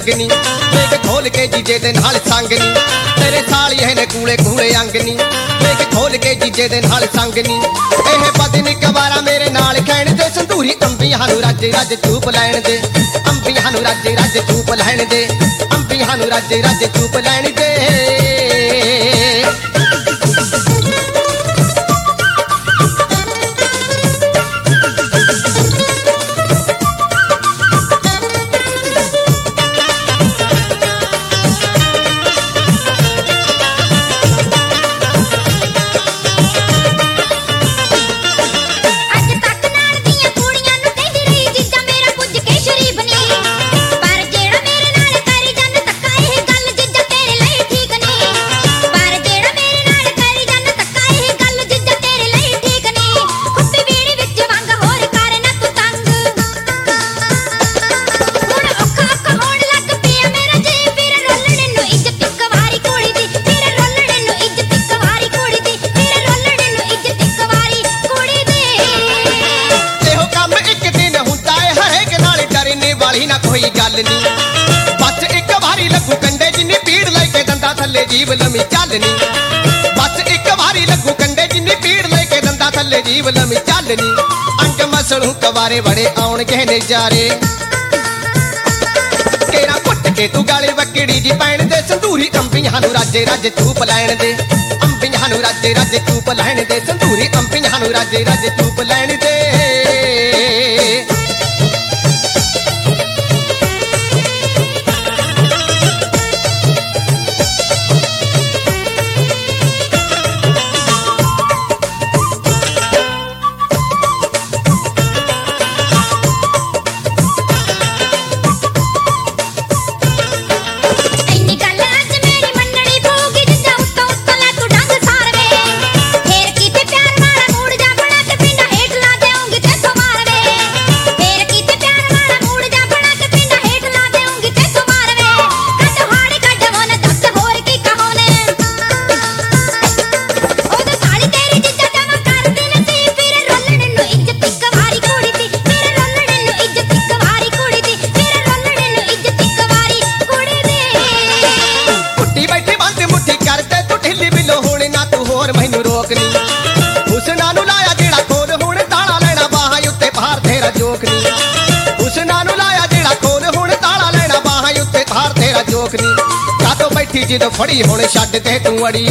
रंग नी देख खोल के जीजे दे नाल संग नी तेरे साली है ने कूले कूले अंग नी देख खोल के जीजे दे नाल संग नी एह पत्नी कवारा मेरे नाल कहण दे संधूरी अंबियां नू रज रज चूप लैण दे अंबियां नू रज रज चूप लैण दे अंबियां नू रज रज चूप लैण दे ना कोई गल नी बस एक बारी लगू कंडे जिन्नी पीड़ लेके दंदा थल्ले जीव लमी चलनी बस एक बारी लगू कंडे जिन्नी पीड़ लेके दंदा थल्ले जीव लमी चलनी अंग मसलू कवारे बड़े आउण गए नजारे केरा कुट के तू गाले वकड़ी जी पैण दे संधूरी अंबियां नू राजे राजे चूप लैण दे अंबियां नू राजे राजे चूप लैण दे संधूरी अंबियां नू राजे राजे चूप लैण दे ਜਦੋਂ ਫੜੀ ਹੁਣ ਛੱਡ ਤੇ ਤੂੰ ਅੜੀ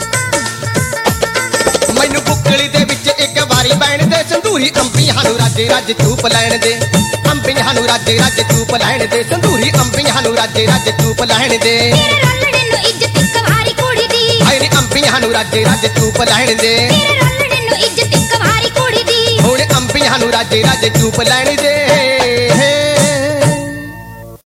ਮੈਨੂੰ ਬੁੱਕਲੀ ਦੇ ਵਿੱਚ ਇੱਕ ਵਾਰੀ ਬੈਣ ਦੇ ਸੰਧੂਰੀ ਅੰਬੀਆਂ ਨੂੰ ਰੱਜ ਰੱਜ ਚੂਪ ਲੈਣ ਦੇ ਅੰਬੀਆਂ ਨੂੰ ਰੱਜ ਰੱਜ ਚੂਪ ਲੈਣ ਦੇ ਸੰਧੂਰੀ ਅੰਬੀਆਂ ਨੂੰ ਰੱਜ ਰੱਜ ਚੂਪ ਲੈਣ ਦੇ ਤੇਰੇ ਰੋਲੜੇ ਨੂੰ ਇੱਜ਼ਤ ਇੱਕ ਵਾਰੀ ਕੁੜੀ ਦੀ ਹਾਏ ਨੀ ਅੰਬੀਆਂ ਨੂੰ ਰੱਜ ਰੱਜ ਚੂਪ ਲੈਣ ਦੇ ਤੇਰੇ ਰੋਲੜੇ ਨੂੰ ਇੱਜ਼ਤ ਇੱਕ ਵਾਰੀ ਕੁੜੀ ਦੀ ਹੁਣ ਅੰਬੀਆਂ ਨੂੰ ਰੱਜ ਰੱਜ ਚੂਪ ਲੈਣ ਦੇ